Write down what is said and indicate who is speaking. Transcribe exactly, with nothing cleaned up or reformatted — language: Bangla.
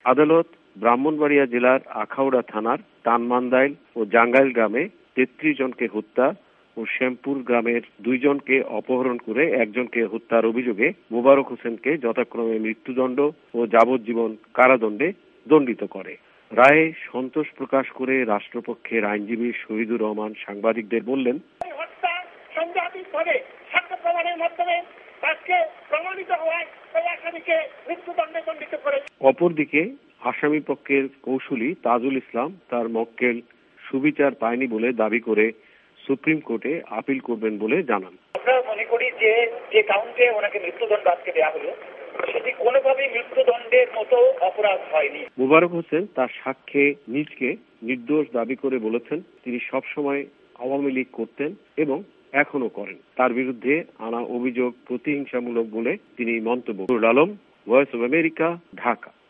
Speaker 1: আদালত ব্রাহ্মণবাড়িয়া জেলার আখাউড়া থানার তানমান্দাইল ও জাঙ্গাইল গ্রামে তেত্রিশ জনকে হত্যা ও শ্যামপুর গ্রামের দুইজনকে অপহরণ করে একজনকে হত্যার অভিযোগে মোবারক হোসেনকে যথাক্রমে মৃত্যুদণ্ড ও যাবজ্জীবন কারাদণ্ডে দণ্ডিত করে। রায়ে সন্তোষ প্রকাশ করে রাষ্ট্রপক্ষের আইনজীবী শহীদুর রহমান সাংবাদিকদের বললেন,
Speaker 2: হত্যা সংঘাতিকভাবে সাক্ষ্য প্রমাণের মাধ্যমে আজকে প্রমাণিত হওয়ায় ওই আসামিকে মৃত্যুদণ্ডে দণ্ডিত করে।
Speaker 1: অপরদিকে আসামি পক্ষের কৌশলী তাজুল ইসলাম তার মক্কেল সুবিচার পায়নি বলে দাবি করে সুপ্রিম কোর্টে আপিল করবেন বলে জানান।
Speaker 2: আমরা মনে করি যে যে কাউন্টে ওনাকে মৃত্যুদণ্ড আজকে দেওয়া হলো সেটি কোনোভাবেই মৃত্যুদণ্ডের মতো অপরাধ হয়নি।
Speaker 1: মোবারক হোসেন তার সাক্ষ্যে নিজকে নির্দোষ দাবি করে বলেছেন তিনি সবসময় আওয়ামী লীগ করতেন এবং এখনো করেন। তার বিরুদ্ধে আনা অভিযোগ প্রতিহিংসামূলক বলে তিনি মন্তব্য করেন। Alam, Voice of America, Dhaka.